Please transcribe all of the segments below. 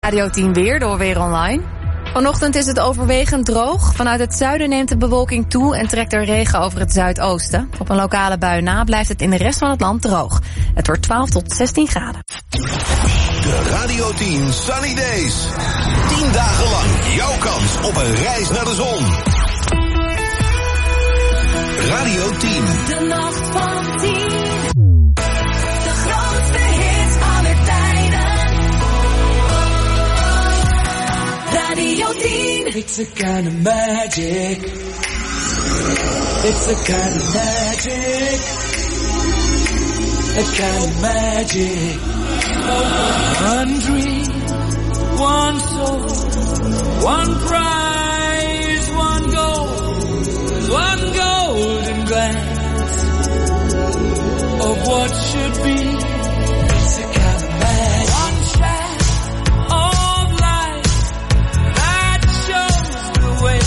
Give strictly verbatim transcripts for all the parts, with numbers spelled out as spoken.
Radio tien weer door Weer Online. Vanochtend is het overwegend droog. Vanuit het zuiden neemt de bewolking toe en trekt er regen over het zuidoosten. Op een lokale bui na blijft het in de rest van het land droog. Het wordt twaalf tot zestien graden. De Radio tien Sunny Days. tien dagen lang jouw kans op een reis naar de zon. Radio tien. De nacht van tien. De grootste hits aller tijden. Radio tien. It's a kind of magic. It's a kind of magic. A kind of magic. One dream, one soul, one prize, one goal, one golden glance of what should be. It's a kind of magic. One shaft of light that shows the way.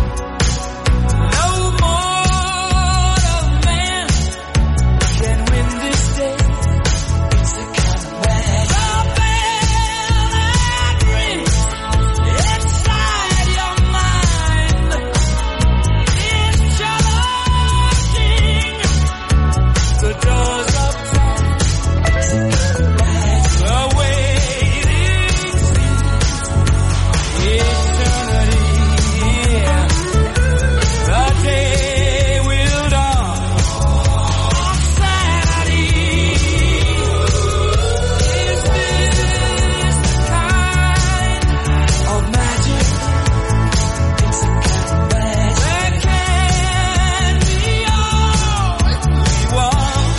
No mortal man can win this day. It's a kind of magic. The bell that rings inside your mind is challenging the doors of time. The waiting seems eternity. The day will dawn on Saturday. Is this the kind of magic? It's a kind of magic. There can be all we want.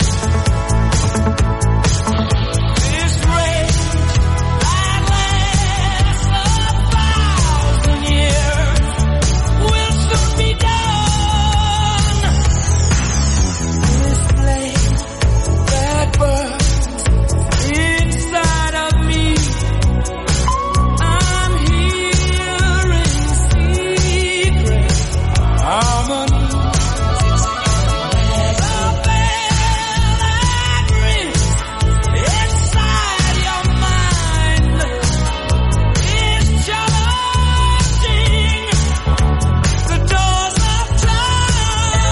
This rage that lasts a thousand years will soon be done. This flame that burns inside of me, I'm hearing secret harmony. The bell that rings inside your mind is challenging the doors of time.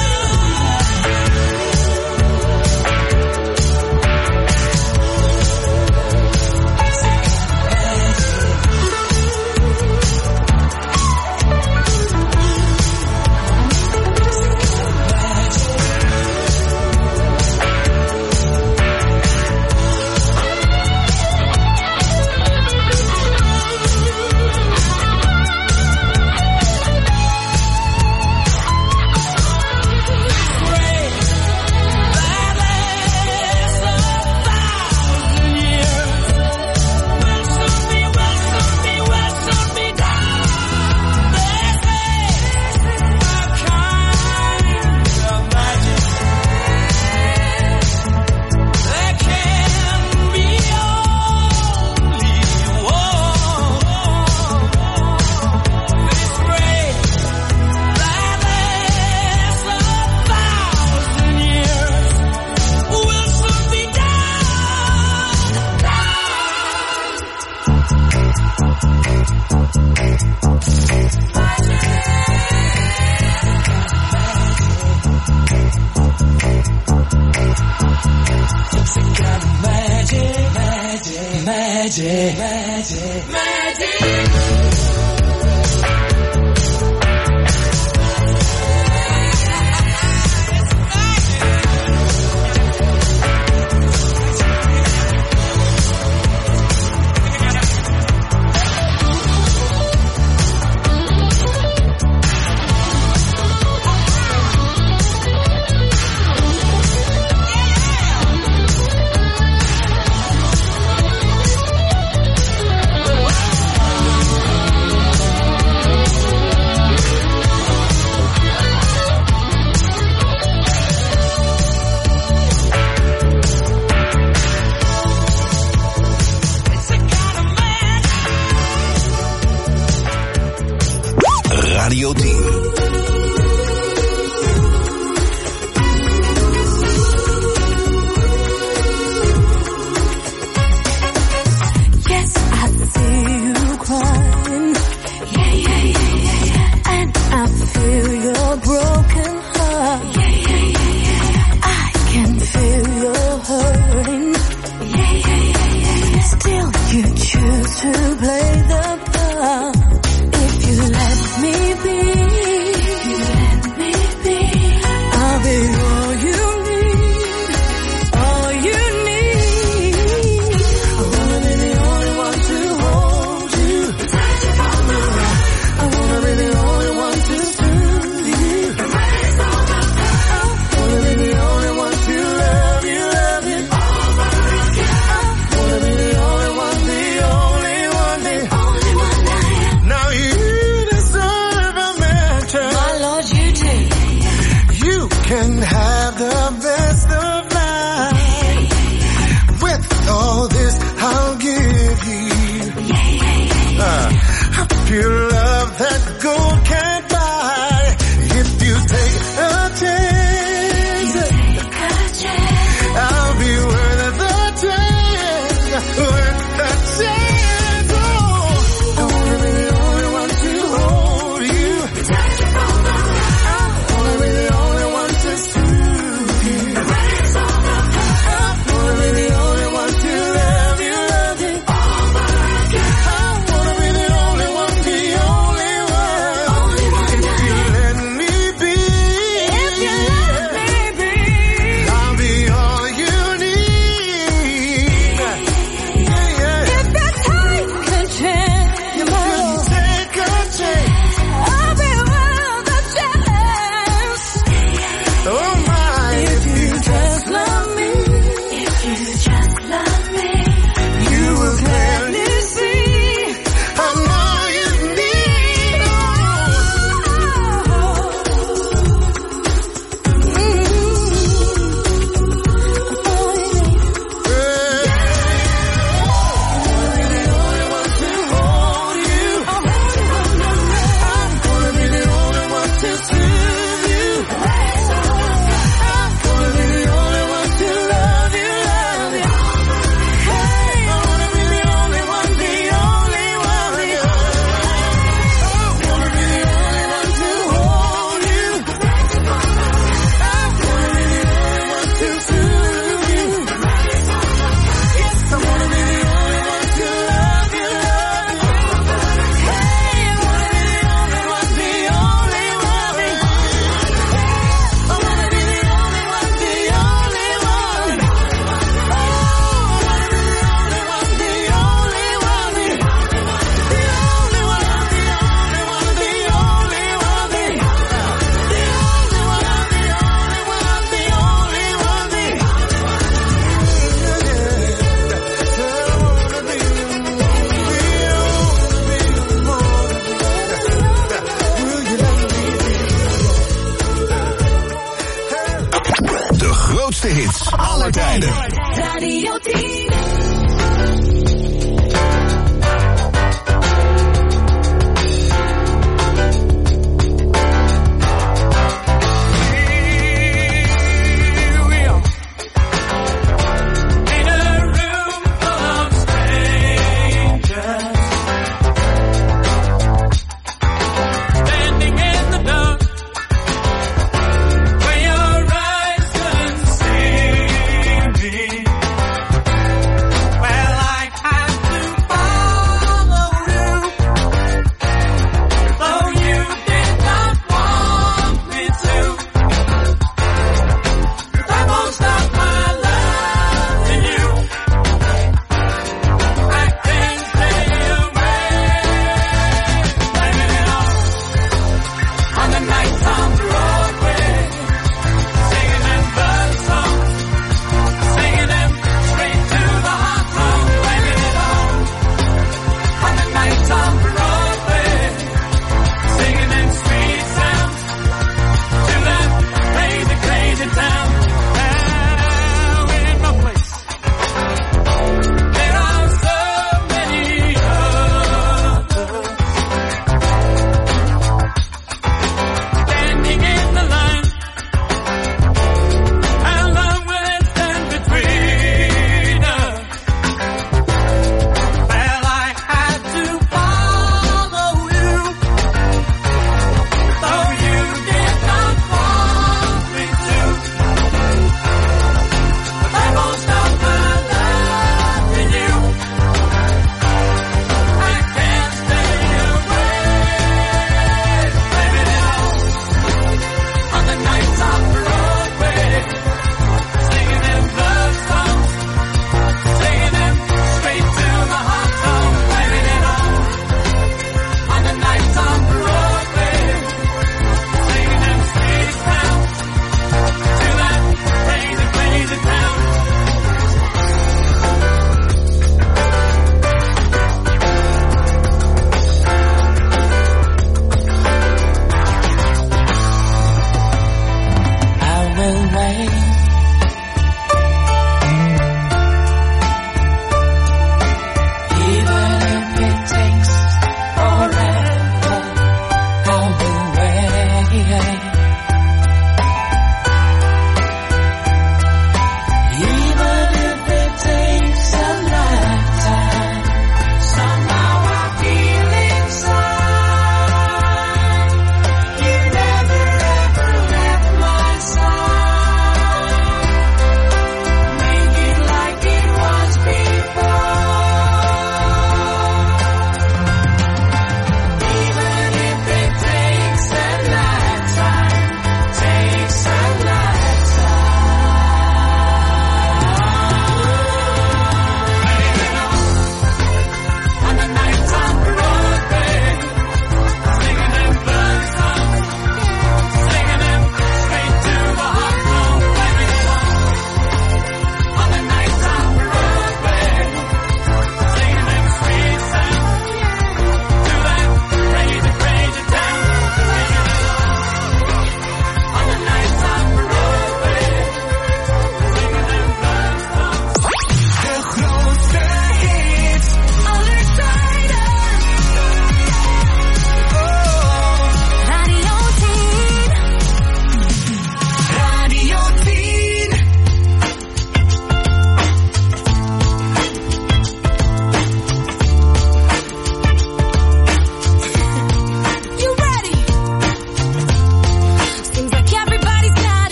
It's a kind of magic, magic, magic, magic, magic. Radio tien. Yes, I see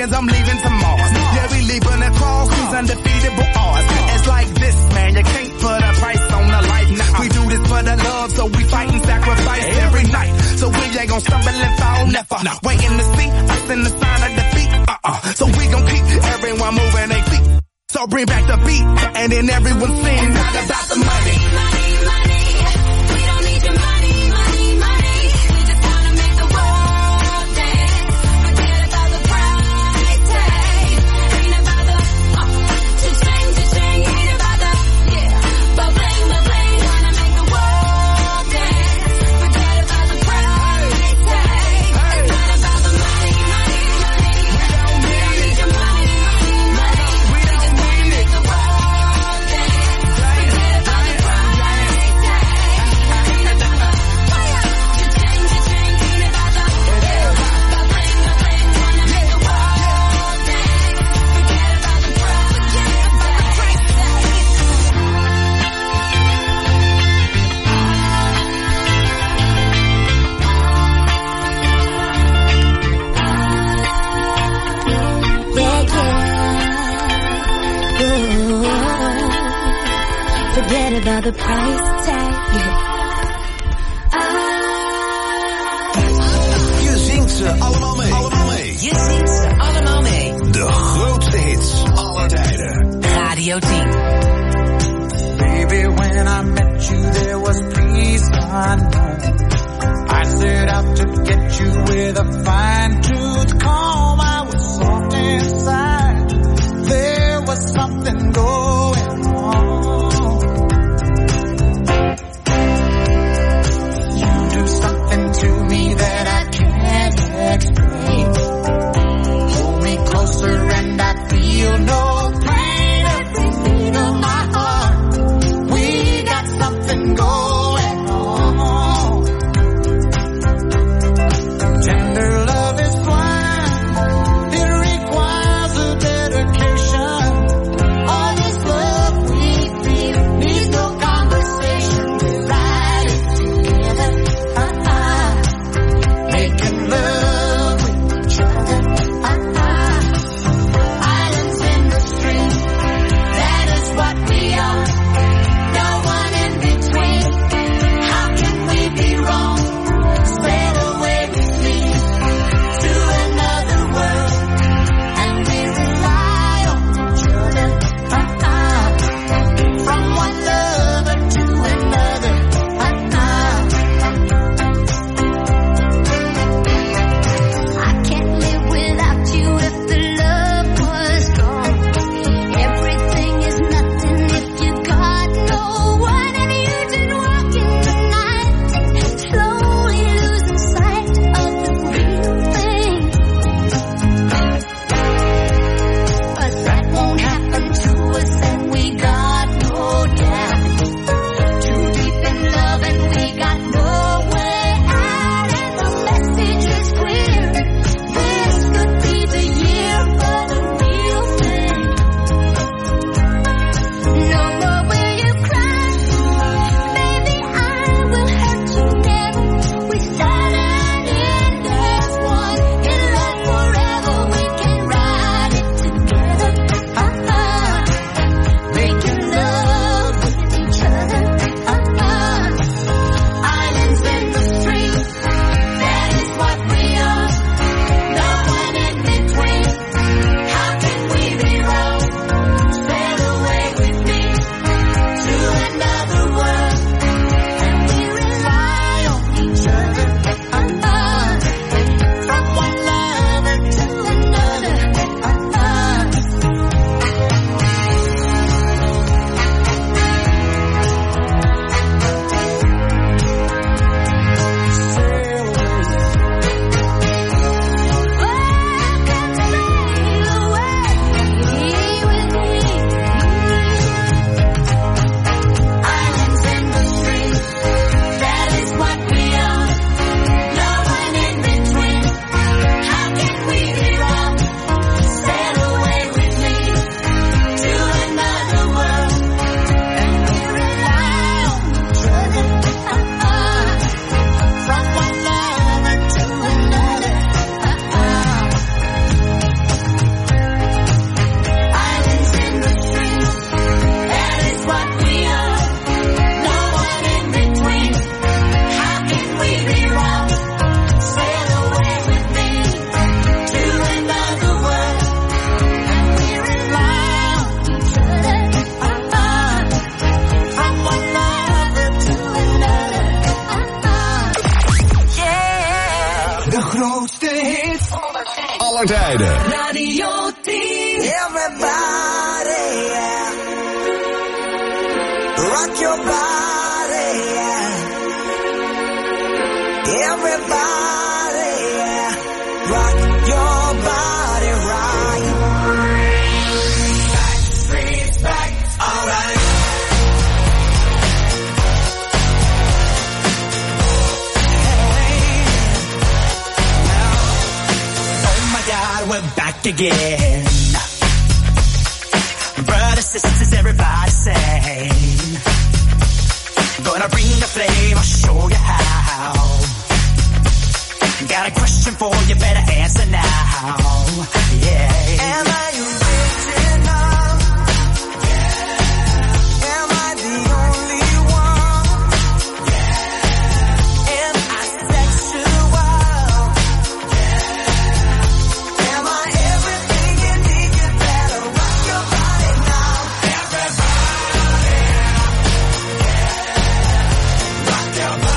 Martians, I'm leaving to Mars. Yeah, we leaving across these undefeatable odds. It's like this, man, you can't put a price on the life. Nah, we do this for the love, so we fight and sacrifice every night. So we ain't gon' stumble and fall, never. Waiting to see us in the sign of defeat. Uh-uh. So we gon' keep everyone moving their feet. So bring back the beat, and then everyone sing not about the money. Money, money, we don't need your money, money, money. We just wanna make the world dance. Forget about the price tag. Ain't about the uh, cha-ching, cha-ching. Ain't about the yeah, but bling, but bling. Wanna make the world dance. Forget about the price tag. It's not about the money, money, money. We don't need your money, money, money. We just wanna make the world dance. Forget about the price tag. Ain't about the fire. Cha-ching, cha-ching. Ain't about the yeah, but bling, but bling. Wanna make the world dance. Forget about the price Yeah, yeah. Ooh. Forget about the price tag. Je zingt ze allemaal mee. Allemaal mee. Je zingt ze allemaal mee. De grootste hits aller tijden. Radio tien. Baby, when I met you, there was peace unknown. I set out to get you with a fine-tooth comb. I was soft inside. There was something going on. You do something to me that I can't explain. Hold me closer and I feel no pain. Every beat of my heart, we got something going on. Tender love is blind. It requires a dedication. All this love grootste hits. Aller tijden. Radio tien. Everybody, yeah. Rock your body, yeah. Everybody, yeah. Rock your body right. Back streets back, alright. We're back again. Brothers, sisters, everybody sing. Gonna bring the flame, I'll show you how. Got a question for you, better answer now. Yeah. Am I original? Yeah. Am I the only one? Yeah. Am I sexual? Yeah. Am I everything you need? You better rock your body now. Everybody, yeah. Rock your body.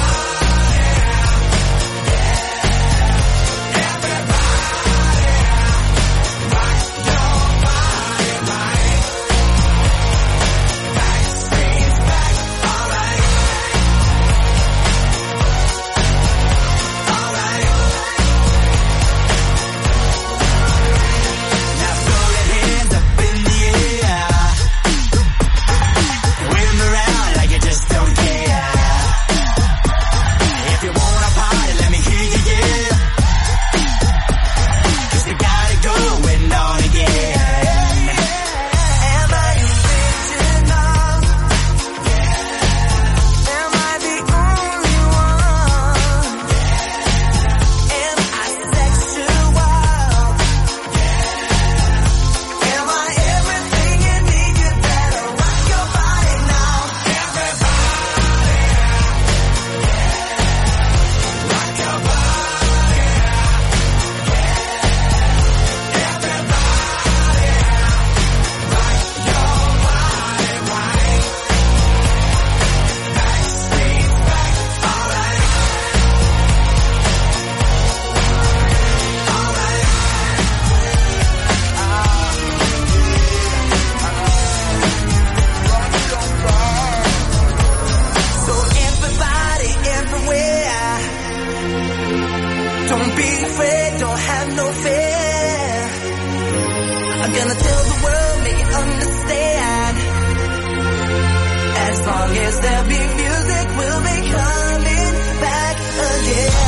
Don't be afraid, don't have no fear. I'm gonna tell the world, make it understand. As long as there be music, we'll be coming back again.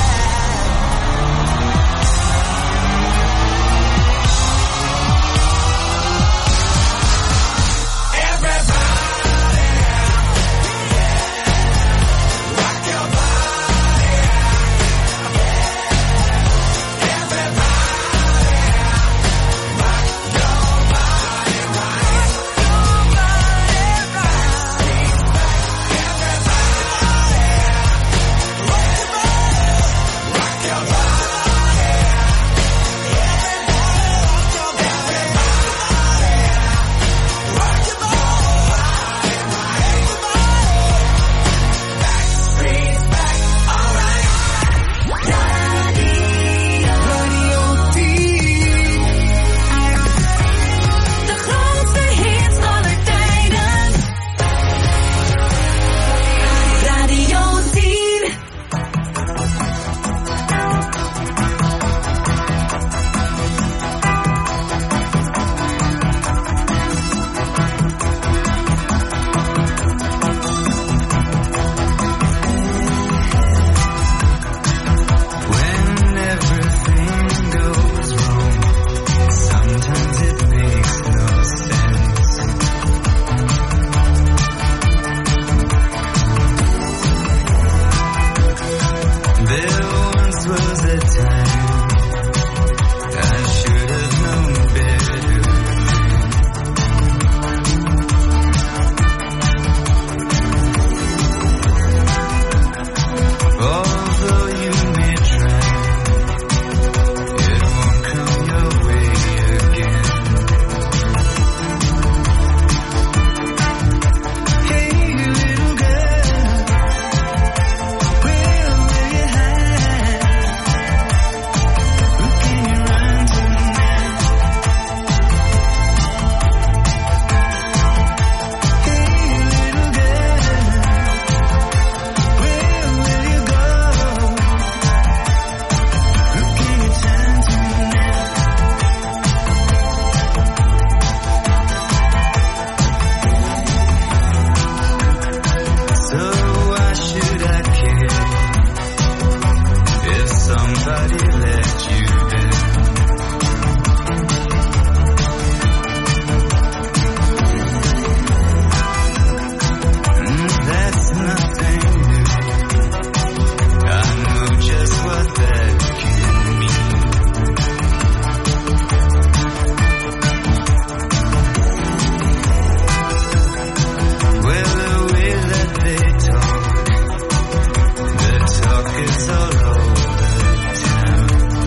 kids all over town.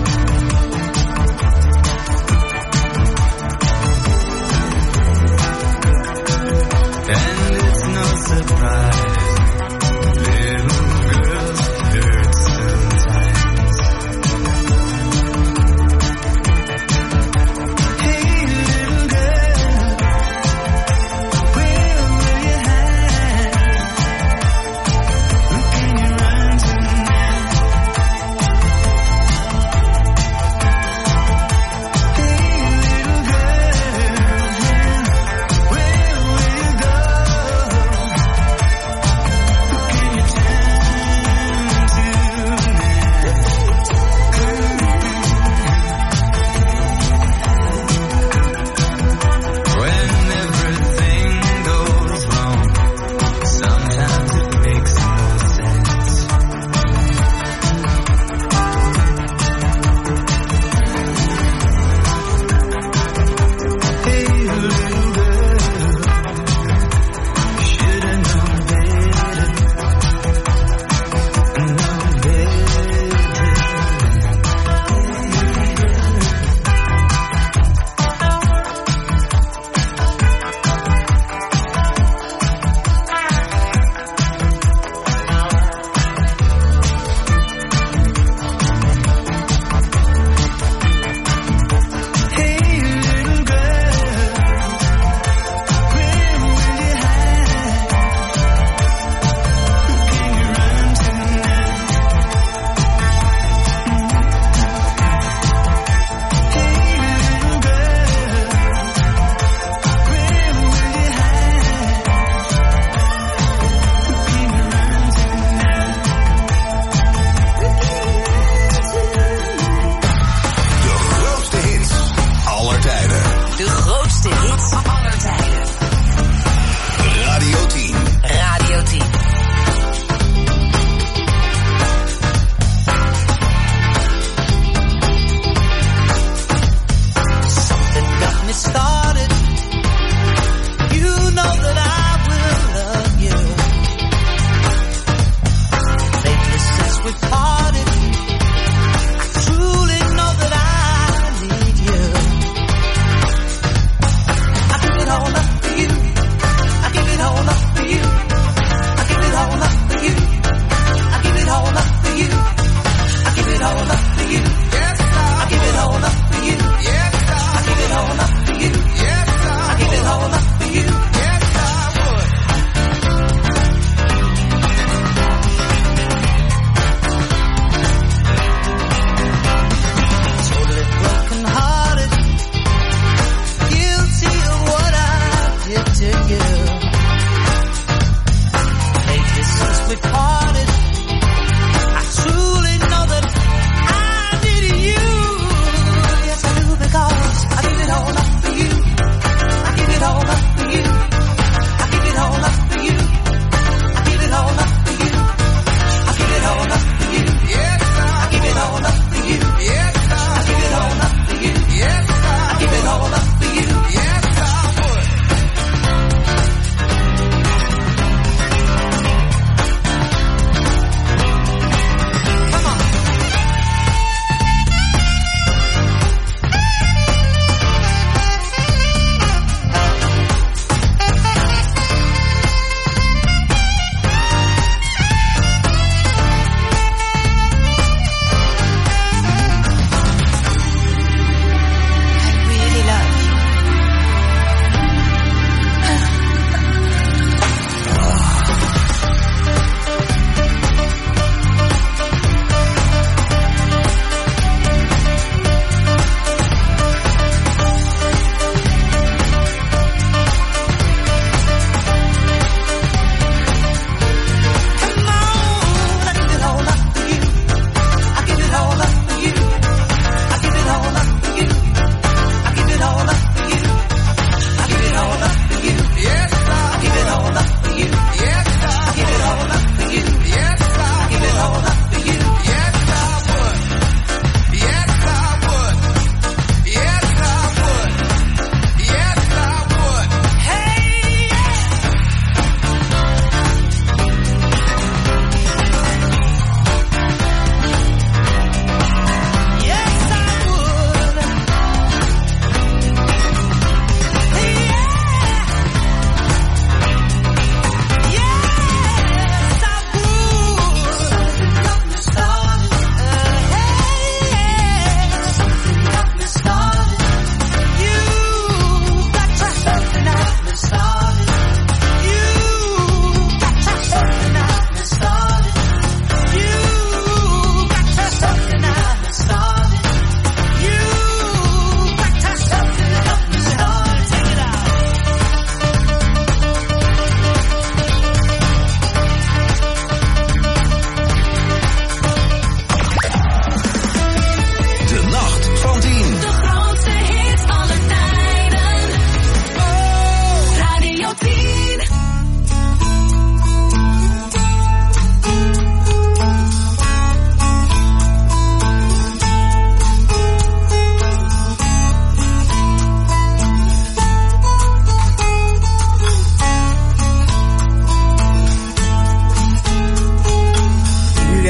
And it's no surprise, little girls hurt sometimes. Hey little girl, where will you hide? Who can you run to now?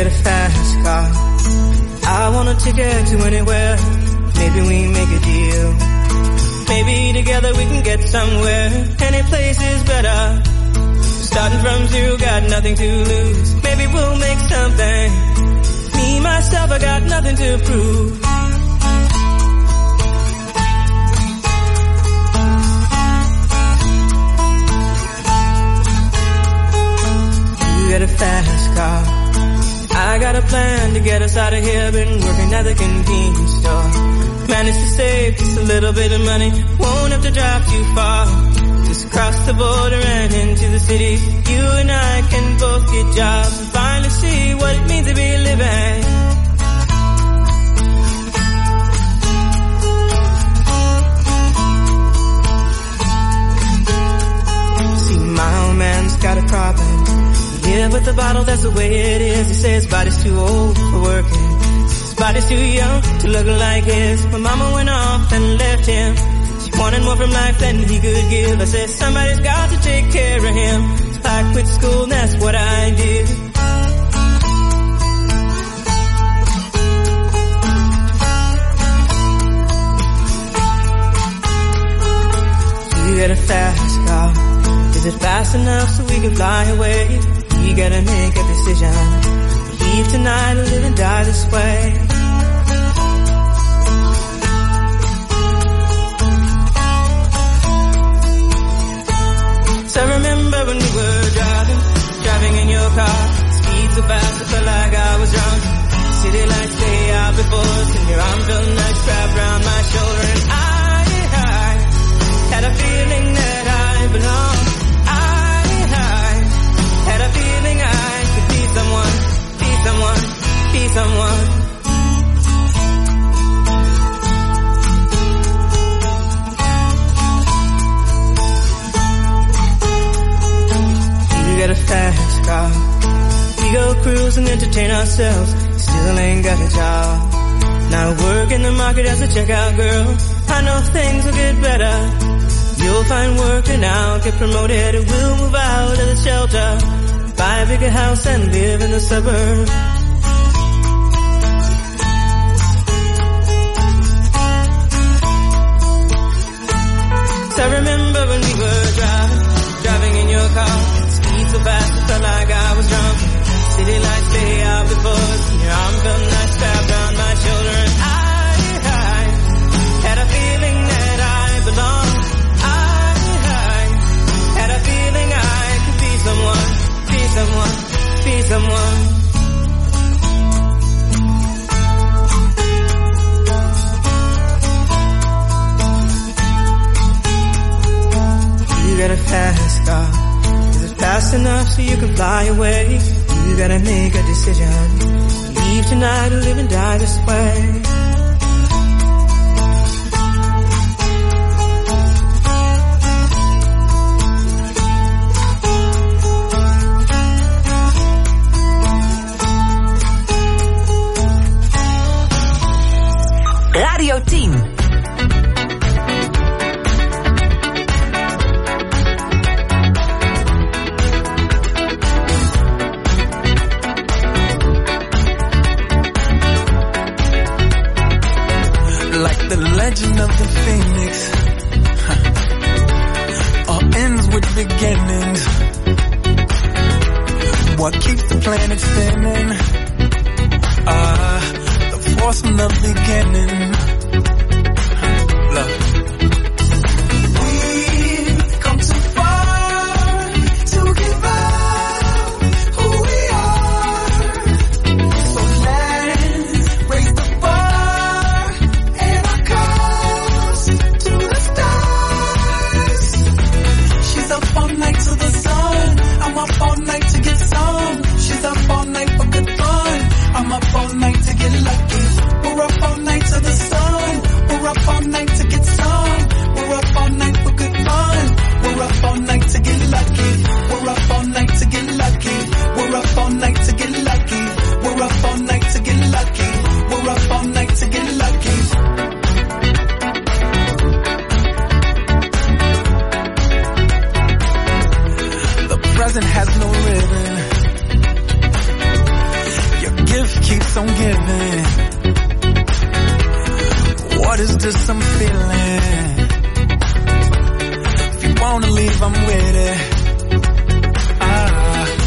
get a fast car. I want a ticket to anywhere. Maybe we make a deal. Maybe together we can get somewhere. Any place is better. Starting from zero, got nothing to lose. Maybe we'll make something. Me, myself, I got nothing to prove. You got a fast car. I got a plan to get us out of here. Been working at the convenience store. Managed to save just a little bit of money. Won't have to drive too far. Just cross the border and into the city. You and I can both get jobs and finally see what it means to be living. See, my old man's got a problem. Yeah, but the bottle, that's the way it is. He says his body's too old for working. His body's too young to look like his. My mama went off and left him. She wanted more from life than he could give. I said somebody's got to take care of him. So I quit school and that's what I did. You got a fast car. Is it fast enough so we can fly away? We gotta make a decision. Leave tonight or live and die this way. So I remember when we were driving, driving in your car. Speed so fast I felt like I was drunk. City lights lay out before us and your arm felt nice wrapped around my shoulder. And I, I had a feeling that I belonged. Had a feeling I could be someone, be someone, be someone. You got a fast car. We go cruise and entertain ourselves. Still ain't got a job. Now work in the market as a checkout girl. I know things will get better. You'll find work and I'll get promoted and we'll move out of the shelter. Buy a bigger house and live in the suburbs. So I remember when we were driving, driving in your car. Speed so fast it felt like I was drunk. City lights lay out before us and your arm felt nice wrapped around my shoulder. And I, I had a feeling that I belonged. Had a feeling I could be someone, be someone, be someone. You got a fast car. Is it fast enough so you can fly away? You gotta make a decision. Leave tonight or live and die this way. Radio tien. Like the legend of the phoenix, huh. All ends with beginnings. What keeps the planet spinning? Ah. Uh, Force from the beginning. Look. We've come too far to give up who we are. So let's raise the bar and our cause to the stars. She's up all night to the sun. I'm up all night to get some. She's up all night for good fun. keeps on giving. What is this I'm feeling? If you wanna leave, I'm with it. Ah.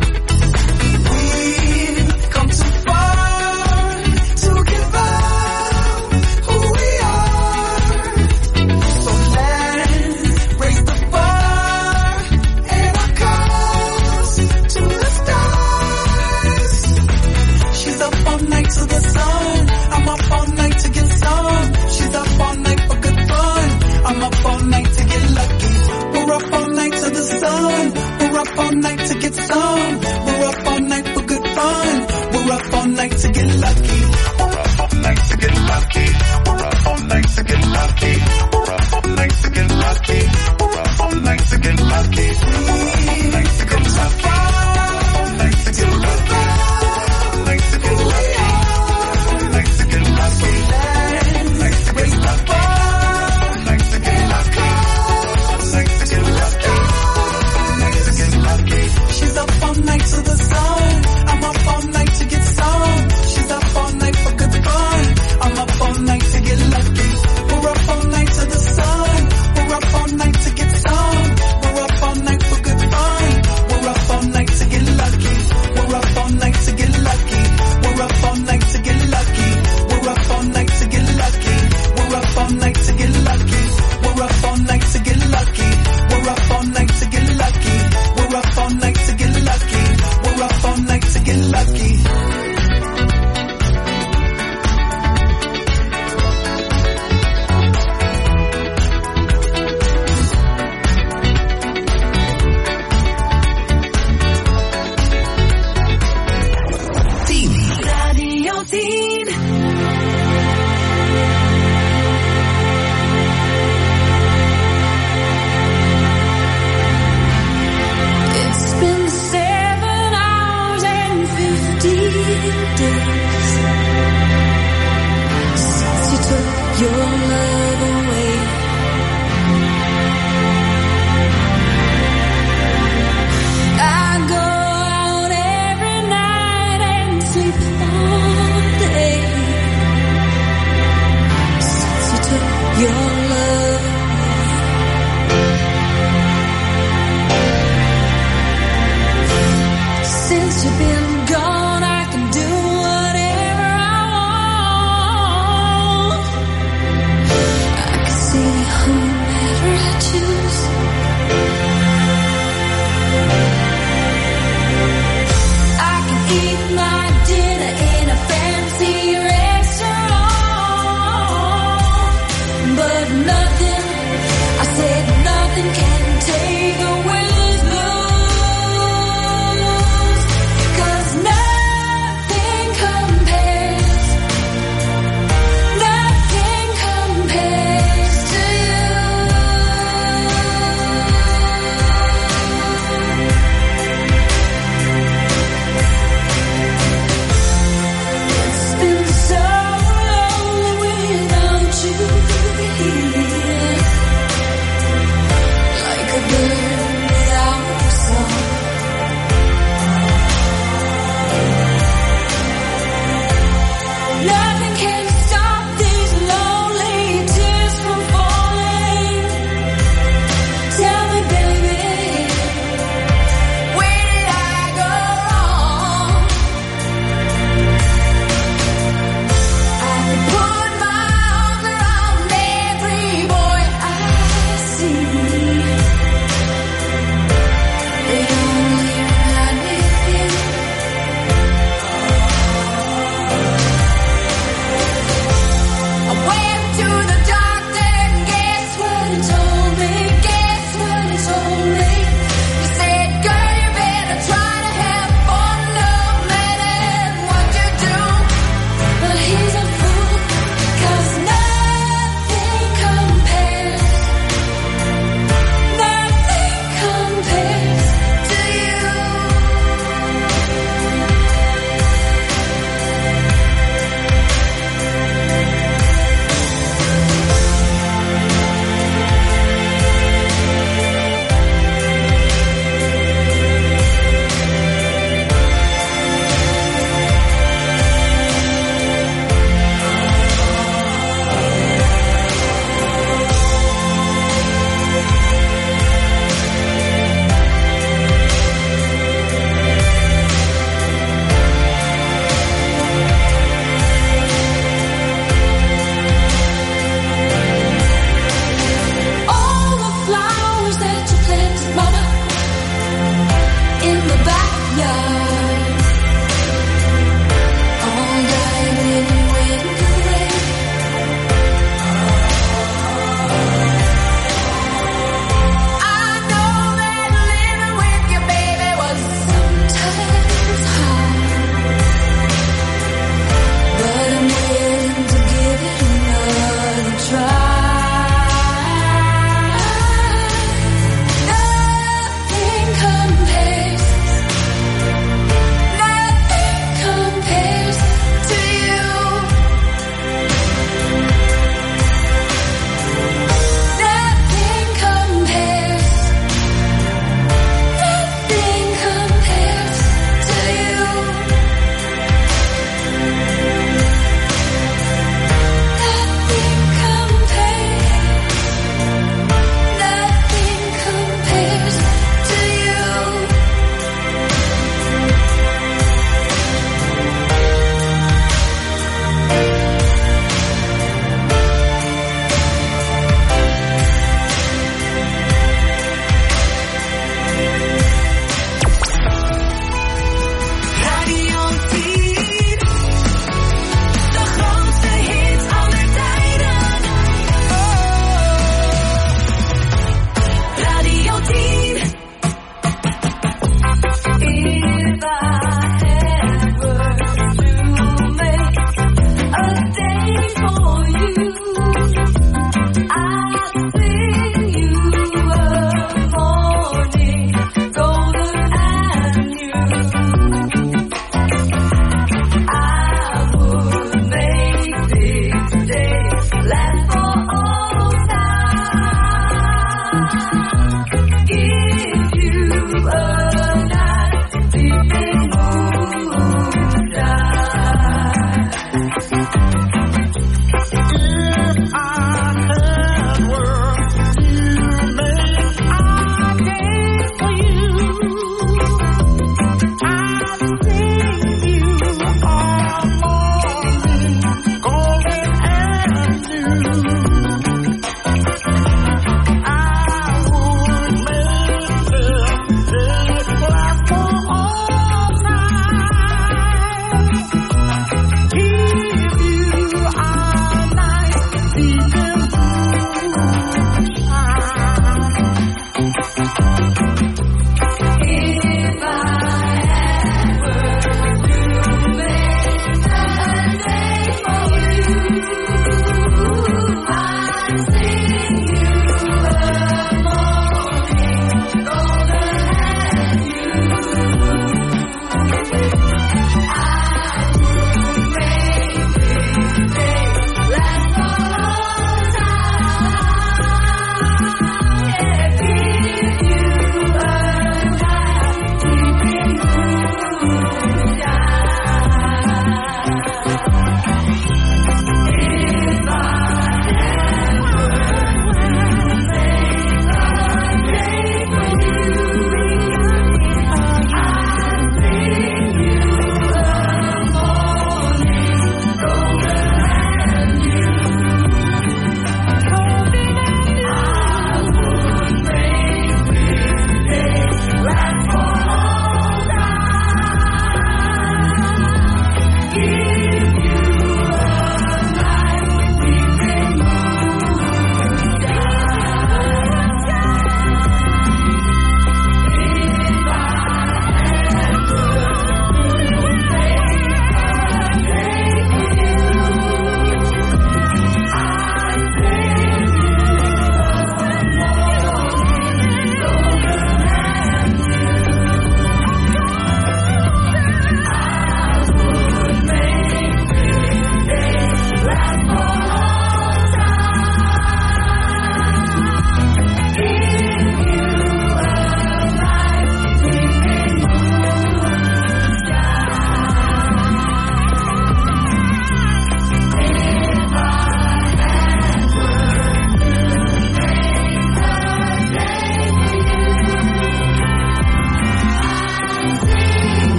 We've come too far to give up who we are. So let's raise the bar and our cause to the stars. She's up all night to the sun. I'm up all night to get some. She's up all night for good fun. I'm up all night to get lucky. We're up all night to the sun. We're up all night to get some. We're up all night for good fun. We're up all night to get lucky. We're up all night to get lucky. We're up all night to get lucky. We're up all night to get lucky. We're up all night to get lucky. We're up all night to get lucky. All night to get lucky. All night to get lucky. All night to get lucky. All night to get lucky. All night to get lucky. All night to get lucky. All night to get lucky. She's up all night to the sun. I'm up all night to get some. She's up all night.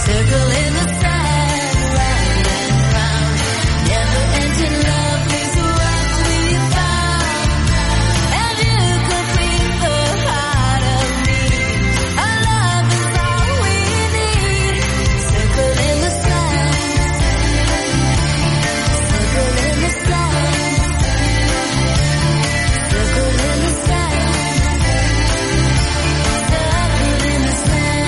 Circle in the sand, round and round. Never ending love is what we found. And you complete the heart of me. Our love is all we need. Circle in the sand. Circle in the sand. Circle in the sand. Circle in the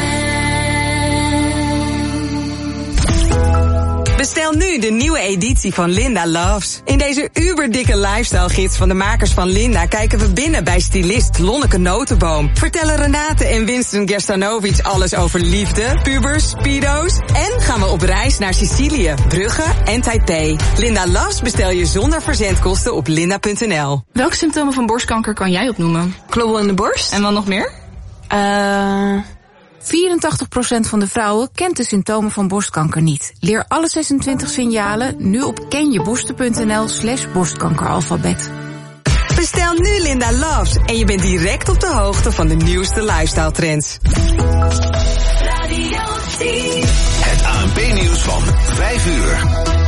sand. Bestel nu de nieuwe editie van Linda Loves. In deze uberdikke lifestyle gids van de makers van Linda kijken we binnen bij stylist Lonneke Notenboom. Vertellen Renate en Winston Gerstanovic alles over liefde, pubers, speedo's. En gaan we op reis naar Sicilië, Brugge en Taipei. Linda Loves bestel je zonder verzendkosten op linda punt n l. Welke symptomen van borstkanker kan jij opnoemen? Knobbel in de borst. En wat nog meer? Uh, vierentachtig procent van de vrouwen kent de symptomen van borstkanker niet. Leer alle zesentwintig signalen nu op kenjeborsten punt n l slash borstkankeralfabet. Bestel nu Linda Loves en je bent direct op de hoogte van de nieuwste lifestyle trends. Radio tien. Het A N P-nieuws van vijf uur.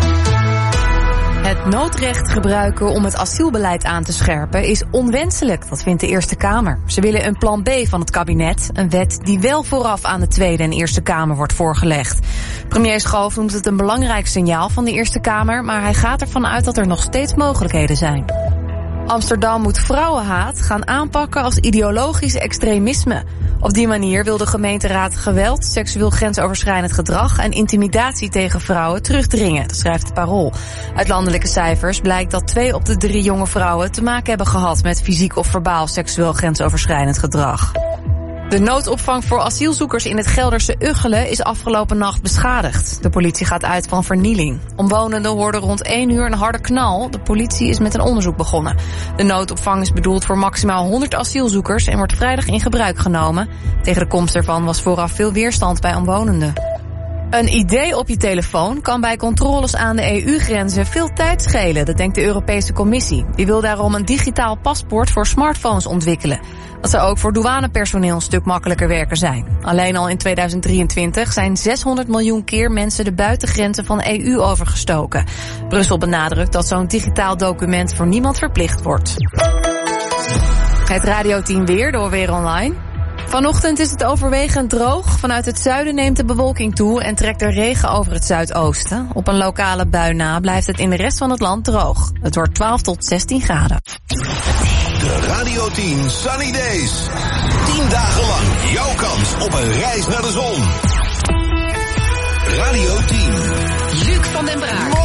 Het noodrecht gebruiken om het asielbeleid aan te scherpen is onwenselijk, dat vindt de Eerste Kamer. Ze willen een plan B van het kabinet, een wet die wel vooraf aan de Tweede en Eerste Kamer wordt voorgelegd. Premier Schoof noemt het een belangrijk signaal van de Eerste Kamer, maar hij gaat ervan uit dat er nog steeds mogelijkheden zijn. Amsterdam moet vrouwenhaat gaan aanpakken als ideologisch extremisme. Op die manier wil de gemeenteraad geweld, seksueel grensoverschrijdend gedrag en intimidatie tegen vrouwen terugdringen, dat schrijft het Parool. Uit landelijke cijfers blijkt dat twee op de drie jonge vrouwen te maken hebben gehad met fysiek of verbaal seksueel grensoverschrijdend gedrag. De noodopvang voor asielzoekers in het Gelderse Ugchelen is afgelopen nacht beschadigd. De politie gaat uit van vernieling. Omwonenden hoorden rond één uur een harde knal. De politie is met een onderzoek begonnen. De noodopvang is bedoeld voor maximaal honderd asielzoekers en wordt vrijdag in gebruik genomen. Tegen de komst ervan was vooraf veel weerstand bij omwonenden. Een idee op je telefoon kan bij controles aan de E U-grenzen veel tijd schelen, dat denkt de Europese Commissie. Die wil daarom een digitaal paspoort voor smartphones ontwikkelen. Dat zou ook voor douanepersoneel een stuk makkelijker werken zijn. Alleen al in tweeduizend drieëntwintig zijn zeshonderd miljoen keer mensen de buitengrenzen van de E U overgestoken. Brussel benadrukt dat zo'n digitaal document voor niemand verplicht wordt. Het Radio tien weer door Weer Online. Vanochtend is het overwegend droog. Vanuit het zuiden neemt de bewolking toe en trekt er regen over het zuidoosten. Op een lokale bui na blijft het in de rest van het land droog. Het wordt twaalf tot zestien graden. De Radio tien Sunny Days. tien dagen lang jouw kans op een reis naar de zon. Radio tien. Luc van den Braak.